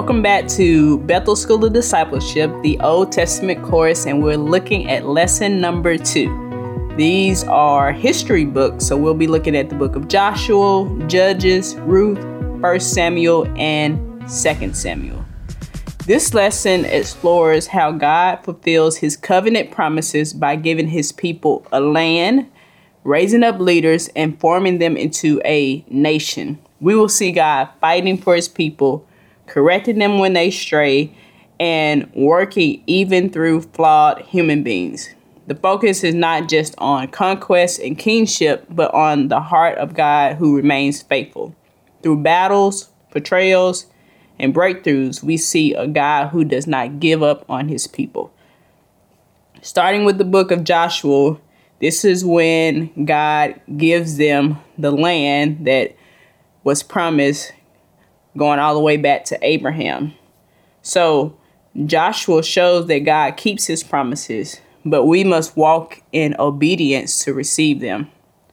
Welcome back to Bethel School of Discipleship, the Old Testament course, and we're looking at lesson number 2. These are history books, so we'll be looking at the book of Joshua, Judges, Ruth, 1 Samuel, and 2 Samuel. This lesson explores how God fulfills his covenant promises by giving his people a land, raising up leaders, and forming them into a nation. We will see God fighting for his people, correcting them when they stray, and working even through flawed human beings. The focus is not just on conquest and kingship, but on the heart of God who remains faithful. Through battles, betrayals, and breakthroughs, we see a God who does not give up on his people. Starting with the book of Joshua, this is when God gives them the land that was promised going all the way back to Abraham. So Joshua shows that God keeps his promises, but we must walk in obedience to receive them.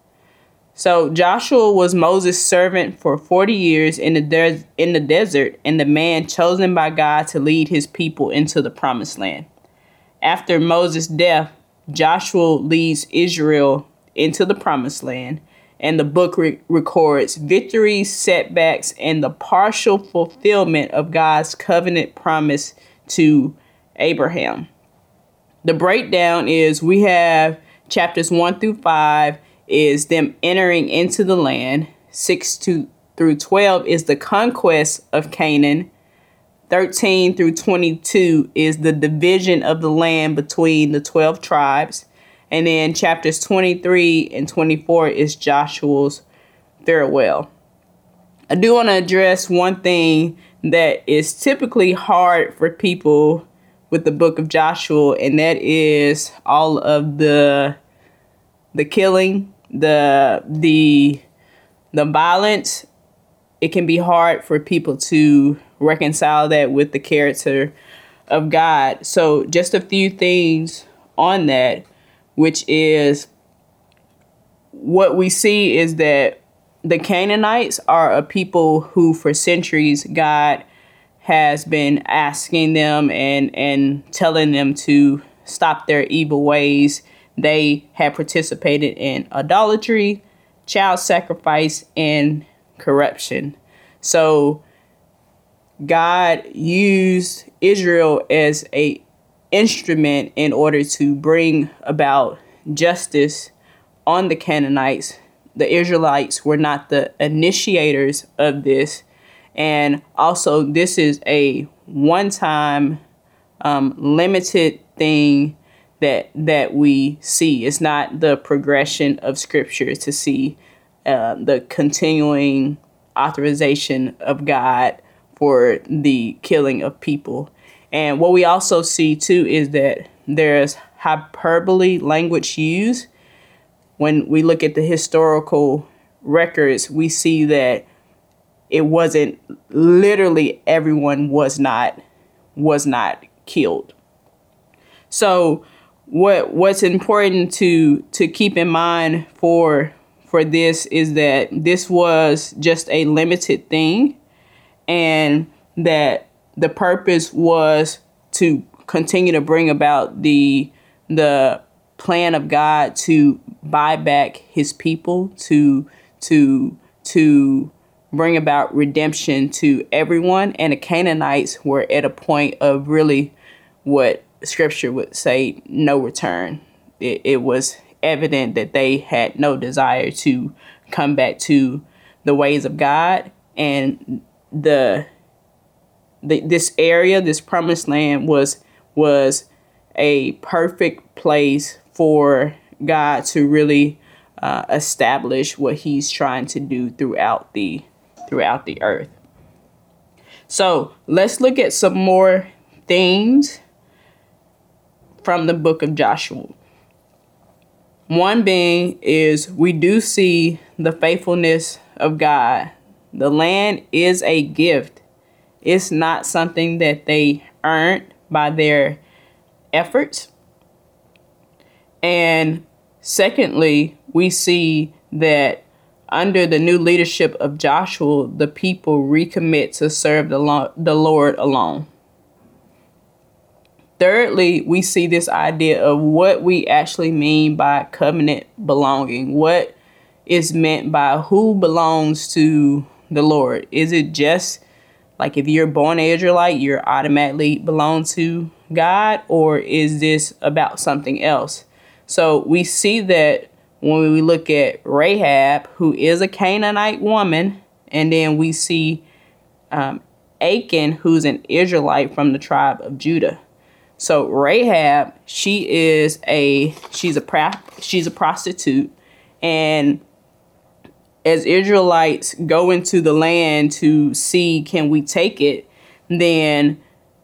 So Joshua was Moses' servant for 40 years in the desert, and the man chosen by God to lead his people into the promised land. After Moses' death, Joshua leads Israel into the promised land, and the book records victories, setbacks, and the partial fulfillment of God's covenant promise to Abraham. The breakdown is we have chapters 1 through 5 is them entering into the land. 6 through 12 is the conquest of Canaan. 13 through 22 is the division of the land between the 12 tribes. And then chapters 23 and 24 is Joshua's farewell. I do want to address one thing that is typically hard for people with the book of Joshua, and that is all of the killing, the violence. It can be hard for people to reconcile that with the character of God. So just a few things on that, which is what we see is that the Canaanites are a people who for centuries God has been asking them and telling them to stop their evil ways. They had participated in idolatry, child sacrifice, and corruption. So God used Israel as a instrument in order to bring about justice on the Canaanites. The Israelites were not the initiators of this. And also, this is a one-time limited thing that we see. It's not the progression of Scripture to see the continuing authorization of God for the killing of people. And what we also see, too, is that there's hyperbole language used. When we look at the historical records, we see that it wasn't literally everyone was not killed. So what's important to keep in mind for this is that this was just a limited thing, and that the purpose was to continue to bring about the plan of God to buy back his people, to bring about redemption to everyone. And the Canaanites were at a point of really what Scripture would say no return. It was evident that they had no desire to come back to the ways of God, and this area, this promised land was a perfect place for God to really establish what he's trying to do throughout the earth. So let's look at some more themes from the book of Joshua. One being is we do see the faithfulness of God. The land is a gift. It's not something that they earned by their efforts. And secondly, we see that under the new leadership of Joshua, the people recommit to serve the Lord alone. Thirdly, we see this idea of what we actually mean by covenant belonging. What is meant by who belongs to the Lord? Is it just like if you're born Israelite, you're automatically belong to God, or is this about something else? So we see that when we look at Rahab, who is a Canaanite woman, and then we see Achan, who's an Israelite from the tribe of Judah. So Rahab, she's a prostitute, and as Israelites go into the land to see, can we take it, then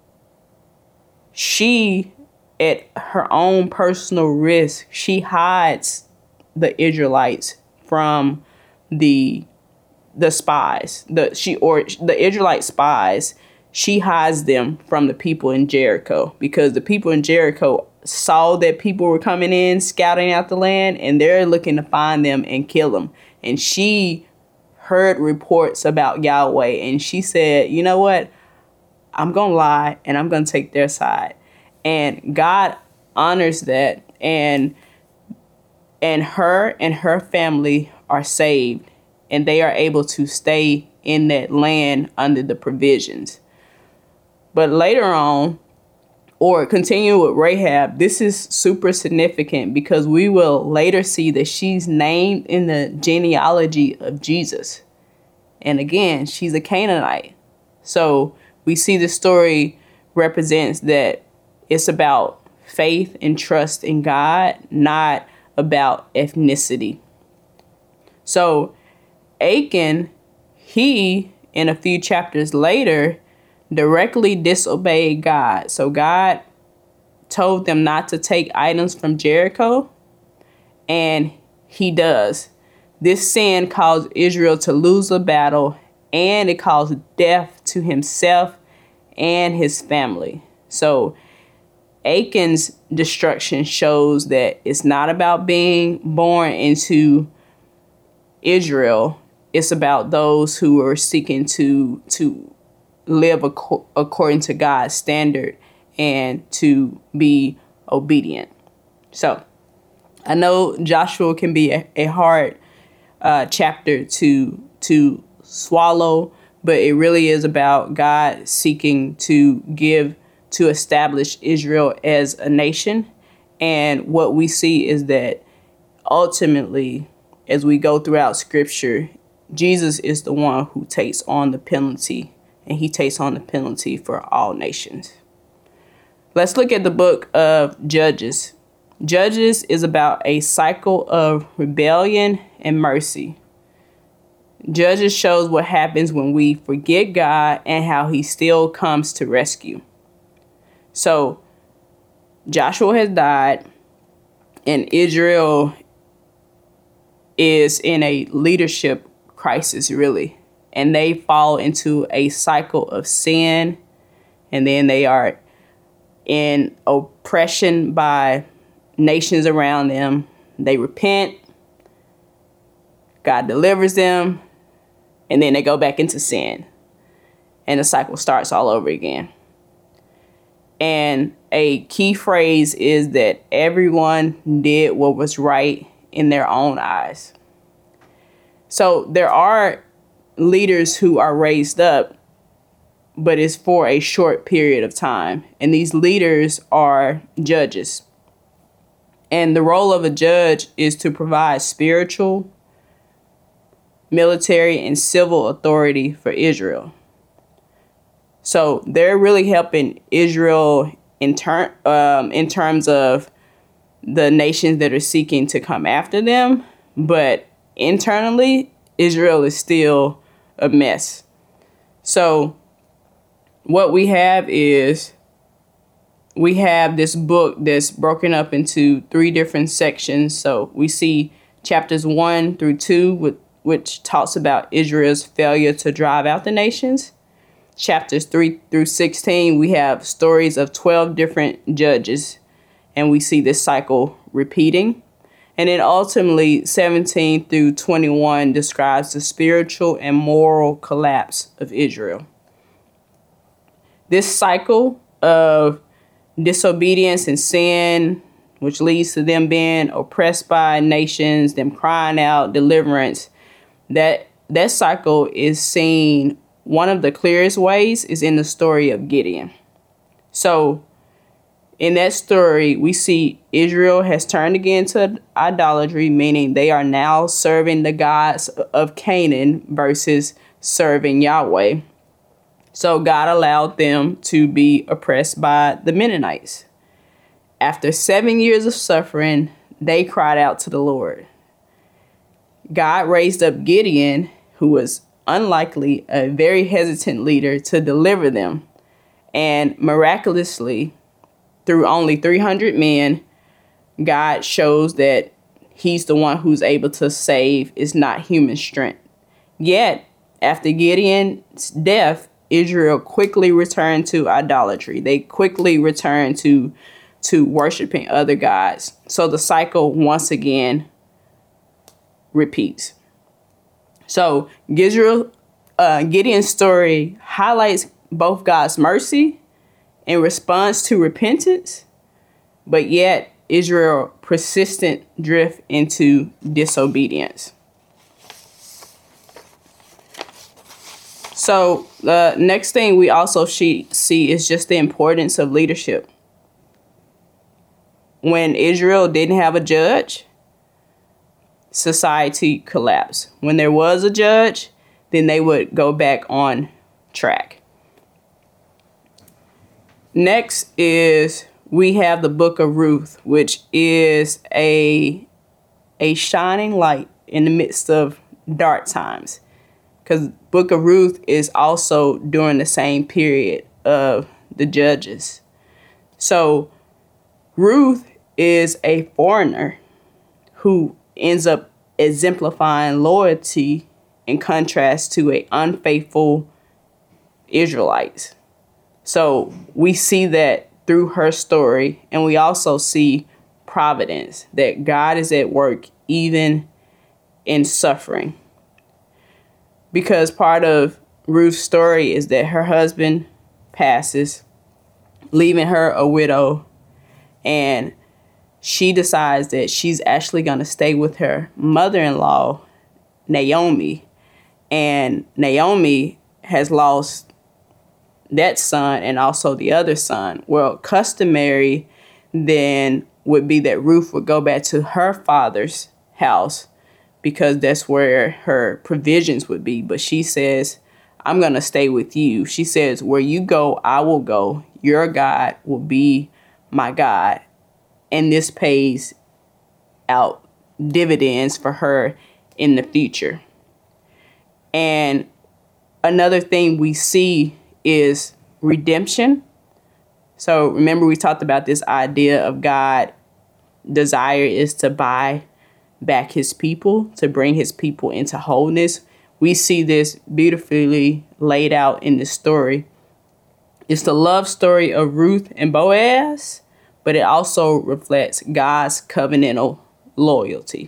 she, at her own personal risk, she hides the Israelites from the spies. The Israelite spies, she hides them from the people in Jericho, because the people in Jericho saw that people were coming in, scouting out the land, and they're looking to find them and kill them. And she heard reports about Yahweh, and she said, you know what? I'm going to lie, and I'm going to take their side. And God honors that, and her and her family are saved, and they are able to stay in that land under the provisions. But later on, or continue with Rahab, this is super significant because we will later see that she's named in the genealogy of Jesus. And again, she's a Canaanite. So we see the story represents that it's about faith and trust in God, not about ethnicity. So Achan, he, in a few chapters later, directly disobeyed God. So God told them not to take items from Jericho, and he does. This sin caused Israel to lose a battle, and it caused death to himself and his family. So Achan's destruction shows that it's not about being born into Israel. It's about those who are seeking to live according to God's standard and to be obedient. So I know Joshua can be a hard chapter to swallow, but it really is about God seeking to establish Israel as a nation. And what we see is that ultimately, as we go throughout Scripture, Jesus is the one who takes on the penalty, and he takes on the penalty for all nations. Let's look at the book of Judges. Judges is about a cycle of rebellion and mercy. Judges shows what happens when we forget God and how he still comes to rescue. So Joshua has died, and Israel is in a leadership crisis, really. And they fall into a cycle of sin, and then they are in oppression by nations around them. They repent, God delivers them, and then they go back into sin. And the cycle starts all over again. And a key phrase is that everyone did what was right in their own eyes. So there are leaders who are raised up, but it's for a short period of time. And these leaders are judges. And the role of a judge is to provide spiritual, military, and civil authority for Israel. So they're really helping Israel in terms of the nations that are seeking to come after them. But internally, Israel is still a mess. So what we have is we have this book that's broken up into 3 different sections. So we see chapters 1 through 2, which talks about Israel's failure to drive out the nations. Chapters 3 through 16, we have stories of 12 different judges, and we see this cycle repeating. And then ultimately, 17 through 21 describes the spiritual and moral collapse of Israel. This cycle of disobedience and sin, which leads to them being oppressed by nations, them crying out deliverance, that cycle is seen, one of the clearest ways is in the story of Gideon. So in that story, we see Israel has turned again to idolatry, meaning they are now serving the gods of Canaan versus serving Yahweh. So God allowed them to be oppressed by the Mennonites. After 7 years of suffering, they cried out to the Lord. God raised up Gideon, who was unlikely a very hesitant leader, to deliver them. And miraculously, through only 300 men, God shows that he's the one who's able to save. It's not human strength. Yet, after Gideon's death, Israel quickly returned to idolatry. They quickly returned to worshiping other gods. So the cycle once again repeats. So Gideon's story highlights both God's mercy in response to repentance, but yet Israel's persistent drift into disobedience. So the next thing we also see is just the importance of leadership. When Israel didn't have a judge, society collapsed. When there was a judge, then they would go back on track. Next is we have the book of Ruth, which is a shining light in the midst of dark times. Because book of Ruth is also during the same period of the judges. So Ruth is a foreigner who ends up exemplifying loyalty in contrast to an unfaithful Israelites. So we see that through her story, and we also see providence, that God is at work even in suffering. Because part of Ruth's story is that her husband passes, leaving her a widow, and she decides that she's actually going to stay with her mother-in-law, Naomi. And Naomi has lost that son and also the other son. Well, customary then would be that Ruth would go back to her father's house because that's where her provisions would be. But she says, I'm going to stay with you. She says, where you go, I will go. Your God will be my God. And this pays out dividends for her in the future. And another thing we see is redemption. So remember, we talked about this idea of God desire is to buy back his people, to bring his people into wholeness. We see this beautifully laid out in the story. It's the love story of Ruth and Boaz, but it also reflects God's covenantal loyalty.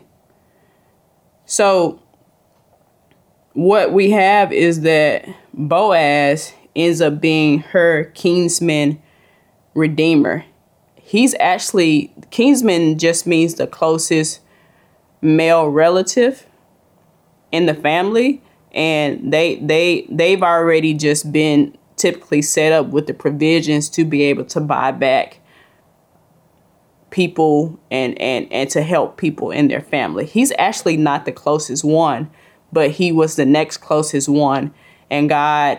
So what we have is that Boaz ends up being her kinsman redeemer. He's actually, kinsman just means the closest male relative in the family, and they've already just been typically set up with the provisions to be able to buy back people and to help people in their family. He's actually not the closest one, but he was the next closest one, and God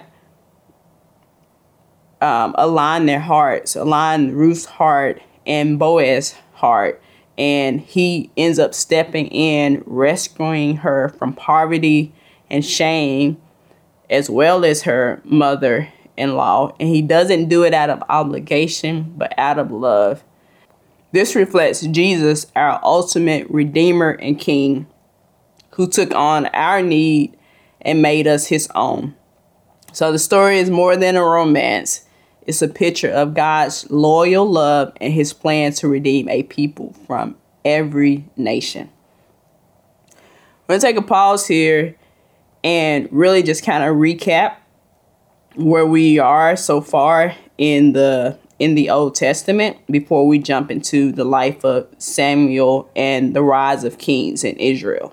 aligned their hearts, aligned Ruth's heart and Boaz's heart, and he ends up stepping in, rescuing her from poverty and shame, as well as her mother-in-law. And he doesn't do it out of obligation, but out of love. This reflects Jesus, our ultimate Redeemer and King, who took on our need and made us his own. So the story is more than a romance. It's a picture of God's loyal love and his plan to redeem a people from every nation. I'm going to take a pause here and really just kind of recap where we are so far in the Old Testament before we jump into the life of Samuel and the rise of kings in Israel.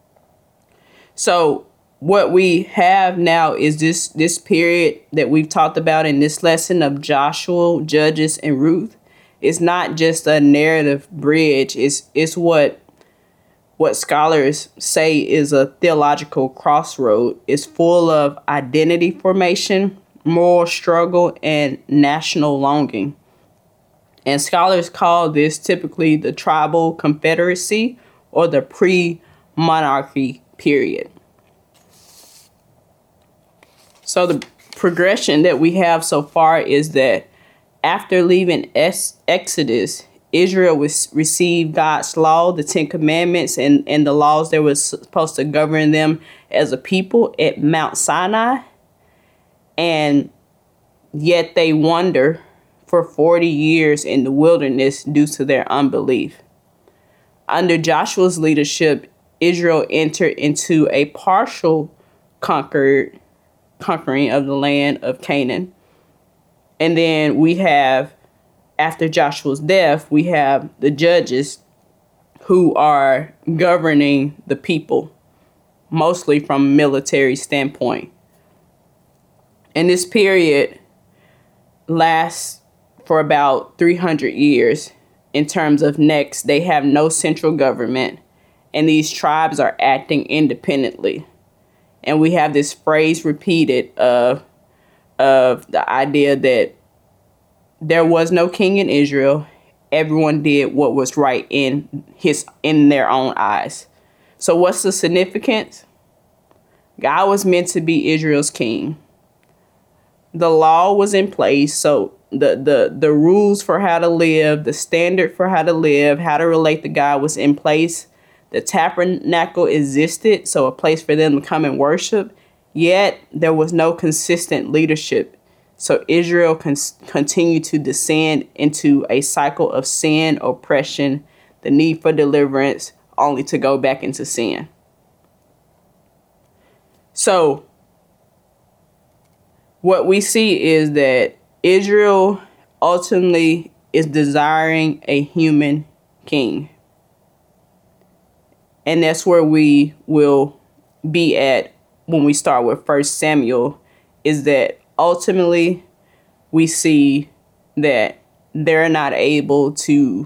So what we have now is this period that we've talked about in this lesson of Joshua, Judges, and Ruth. It's not just a narrative bridge. It's what scholars say is a theological crossroad. It's full of identity formation, moral struggle, and national longing. And scholars call this typically the tribal confederacy or the pre-monarchy period. So the progression that we have so far is that after leaving Exodus, Israel received God's law, the Ten Commandments, and the laws that were supposed to govern them as a people at Mount Sinai. And yet they wander for 40 years in the wilderness due to their unbelief. Under Joshua's leadership, Israel entered into a partial conquering of the land of Canaan. And then we have, after Joshua's death, we have the judges who are governing the people, mostly from a military standpoint. And this period lasts for about 300 years. In terms of next, they have no central government, and these tribes are acting independently. And we have this phrase repeated of the idea that there was no king in Israel. Everyone did what was right in their own eyes. So what's the significance? God was meant to be Israel's king. The law was in place, so the rules for how to live, the standard for how to live, how to relate to God was in place. The tabernacle existed, so a place for them to come and worship. Yet there was no consistent leadership. So Israel continued to descend into a cycle of sin, oppression, the need for deliverance, only to go back into sin. So what we see is that Israel ultimately is desiring a human king. And that's where we will be at when we start with 1 Samuel, is that ultimately we see that they're not able to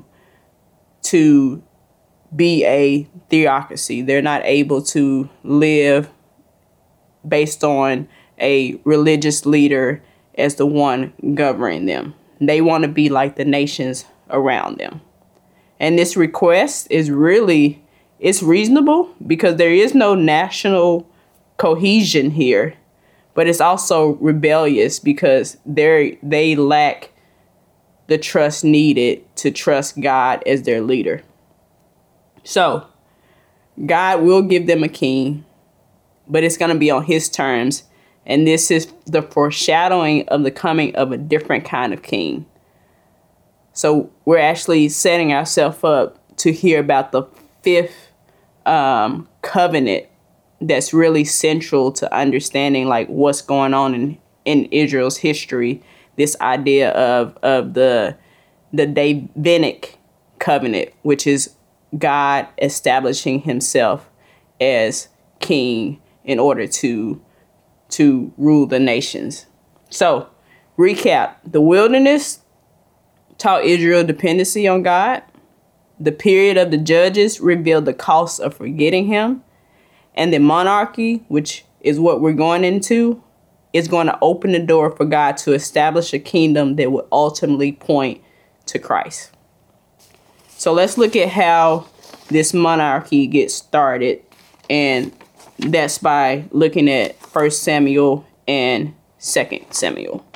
be a theocracy. They're not able to live based on a religious leader as the one governing them. They want to be like the nations around them. And this request is it's reasonable because there is no national cohesion here, but it's also rebellious because they lack the trust needed to trust God as their leader. So God will give them a king, but it's going to be on his terms. And this is the foreshadowing of the coming of a different kind of king. So we're actually setting ourselves up to hear about the fifth covenant that's really central to understanding like what's going on in Israel's history. This idea of the Davidic covenant, which is God establishing himself as king in order to rule the nations. So, recap. The wilderness taught Israel dependency on God. The period of the judges revealed the cost of forgetting him. And the monarchy, which is what we're going into, is going to open the door for God to establish a kingdom that will ultimately point to Christ. So let's look at how this monarchy gets started. And that's by looking at 1 Samuel and 2 Samuel.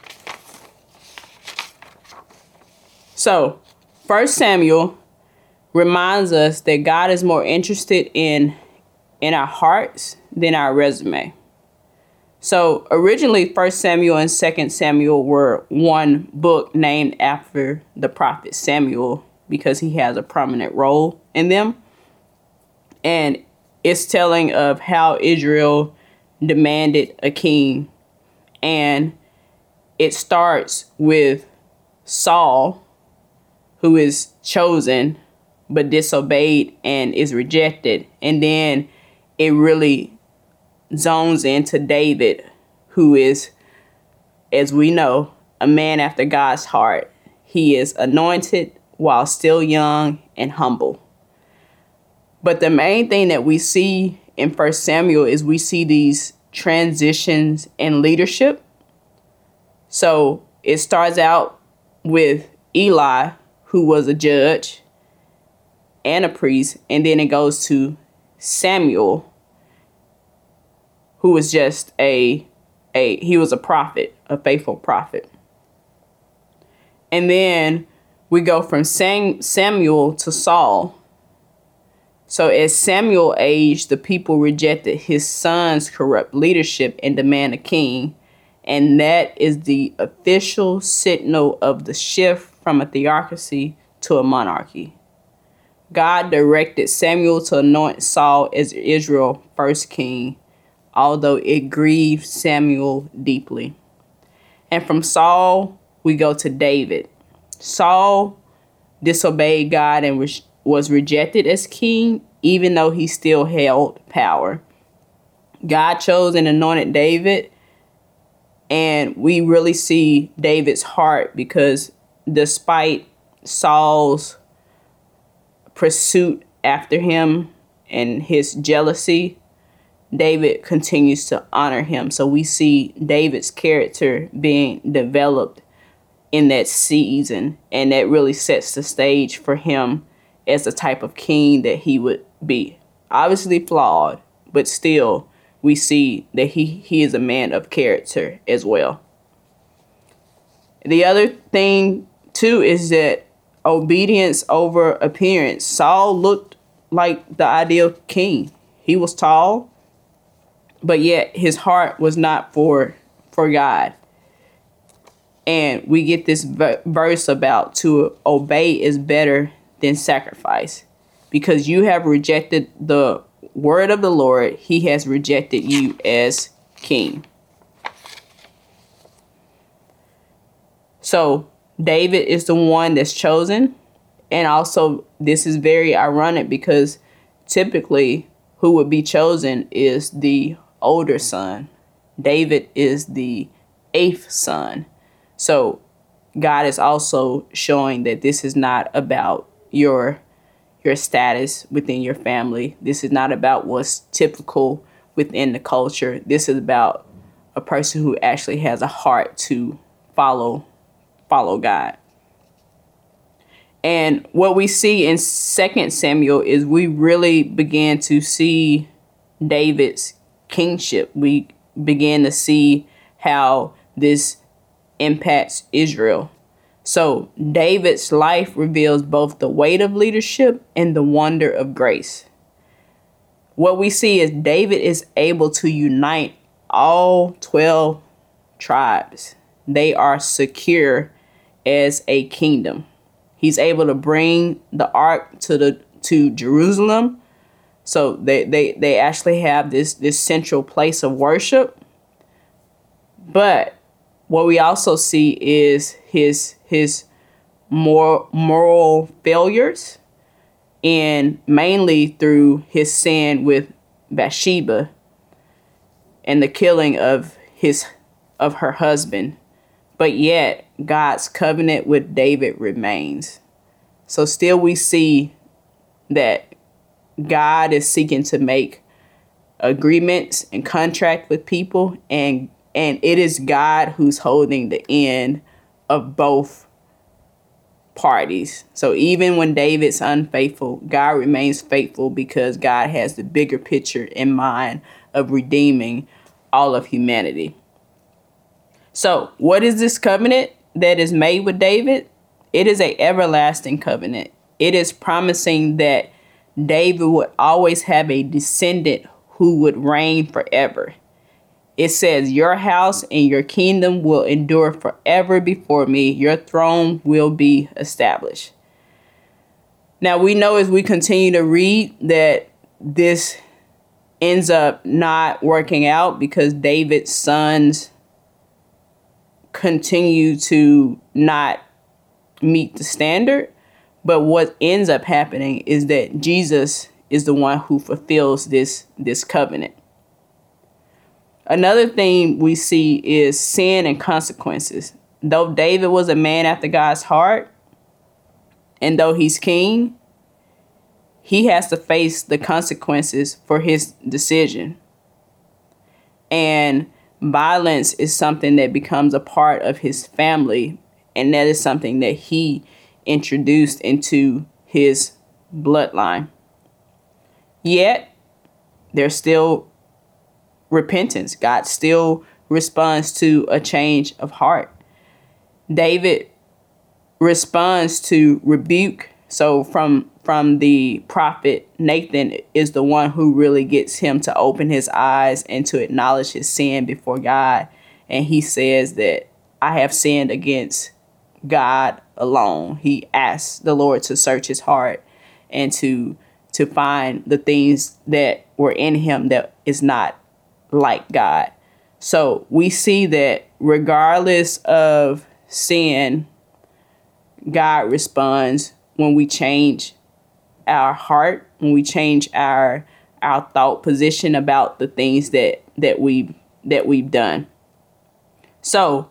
So 1 Samuel reminds us that God is more interested in our hearts than our resume. So originally 1 Samuel and 2 Samuel were one book named after the prophet Samuel because he has a prominent role in them. And it's telling of how Israel demanded a king. And it starts with Saul, who is chosen but disobeyed and is rejected. And then it really zones into David, who is, as we know, a man after God's heart. He is anointed while still young and humble. But the main thing that we see in 1 Samuel is we see these transitions in leadership. So it starts out with Eli, who was a judge and a priest, and then it goes to Samuel, who was just he was a prophet, a faithful prophet. And then we go from Samuel to Saul. So as Samuel aged, the people rejected his son's corrupt leadership and demand a king. And that is the official signal of the shift from a theocracy to a monarchy. God directed Samuel to anoint Saul as Israel's first king, although it grieved Samuel deeply. And from Saul, we go to David. Saul disobeyed God and was rejected as king, even though he still held power. God chose and anointed David, and we really see David's heart, because despite Saul's pursuit after him and his jealousy, David continues to honor him. So we see David's character being developed in that season, and that really sets the stage for him as the type of king that he would be. Obviously flawed, but still we see that he is a man of character as well. The other thing too is that obedience over appearance. Saul looked like the ideal king. He was tall, but yet his heart was not for God. And we get this verse about to obey is better than sacrifice. Because you have rejected the word of the Lord, he has rejected you as king. So David is the one that's chosen. And also, this is very ironic because typically who would be chosen is the older son. David is the 8th son. So God is also showing that this is not about your status within your family. This is not about what's typical within the culture. This is about a person who actually has a heart to follow God. And what we see in 2 Samuel is we really begin to see David's kingship. We begin to see how this impacts Israel. So David's life reveals both the weight of leadership and the wonder of grace. What we see is David is able to unite all 12 tribes. They are secure as a kingdom. He's able to bring the ark to Jerusalem. So they actually have this central place of worship. But what we also see is his moral failures, and mainly through his sin with Bathsheba and the killing of her husband. But yet God's covenant with David remains. So still we see that God is seeking to make agreements and contract with people, and it is God who's holding the end of both parties. So even when David's unfaithful, God remains faithful because God has the bigger picture in mind of redeeming all of humanity. So what is this covenant that is made with David? It is an everlasting covenant. It is promising that David would always have a descendant who would reign forever. It says, your house and your kingdom will endure forever before me. Your throne will be established. Now, we know as we continue to read that this ends up not working out because David's sons continue to not meet the standard. But what ends up happening is that Jesus is the one who fulfills this covenant. Another thing we see is sin and consequences. Though David was a man after God's heart, and though he's king, he has to face the consequences for his decision. And violence is something that becomes a part of his family, and that is something that he introduced into his bloodline. Yet, there's still repentance. God still responds to a change of heart. David responds to rebuke. So from the prophet, Nathan is the one who really gets him to open his eyes and to acknowledge his sin before God. And he says that I have sinned against God alone. He asks the Lord to search his heart and to find the things that were in him that is not like God. So we see that regardless of sin, God responds when we change our heart, when we change our thought position about the things that we've done. So,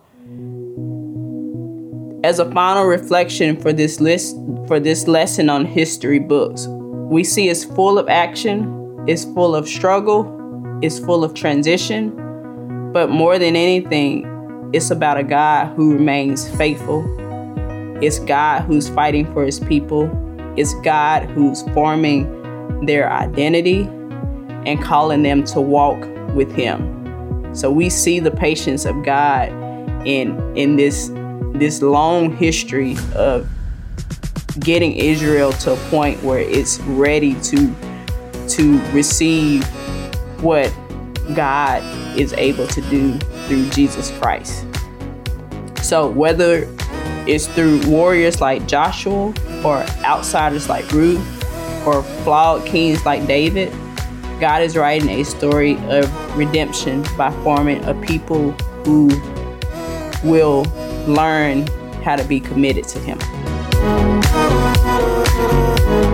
as a final reflection for this lesson on history books, we see it's full of action, it's full of struggle, it's full of transition, but more than anything, it's about a God who remains faithful. It's God who's fighting for his people. It's God who's forming their identity and calling them to walk with him. So we see the patience of God in this long history of getting Israel to a point where it's ready to receive what God is able to do through Jesus Christ. So whether it's through warriors like Joshua or outsiders like Ruth or flawed kings like David, God is writing a story of redemption by forming a people who will learn how to be committed to him.